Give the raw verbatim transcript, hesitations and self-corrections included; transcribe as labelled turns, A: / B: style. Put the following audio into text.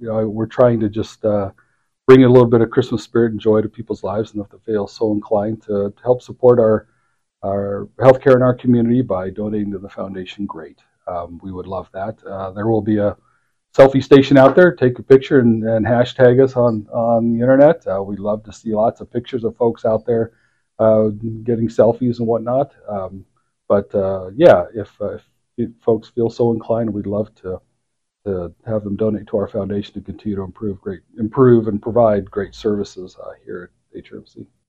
A: you know, we're trying to just uh, bring a little bit of Christmas spirit and joy to people's lives, and if they feel so inclined to, to help support our our healthcare in our community by donating to the foundation, great. Um, we would love that. Uh, there will be a selfie station out there. Take a picture and, and hashtag us on on the internet. Uh, we'd love to see lots of pictures of folks out there uh, getting selfies and whatnot. Um, but uh, yeah, if, uh, if folks feel so inclined, we'd love to to have them donate to our foundation to continue to improve great improve and provide great services uh, here at H R M C.